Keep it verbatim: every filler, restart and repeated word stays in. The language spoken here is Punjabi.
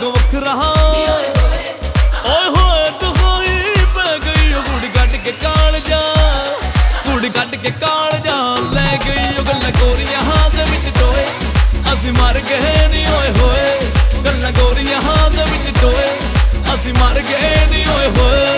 ਰੰਗ ਵੱਖਰਾ ਓਏ ਹੋਏ ਦਿਖਾਈ ਪੈ ਗਈ ਕੁੜੀ ਕੱਢ ਕੇ ਕਾਲਜਾ ਕੁੜੀ ਕੱਢ ਕੇ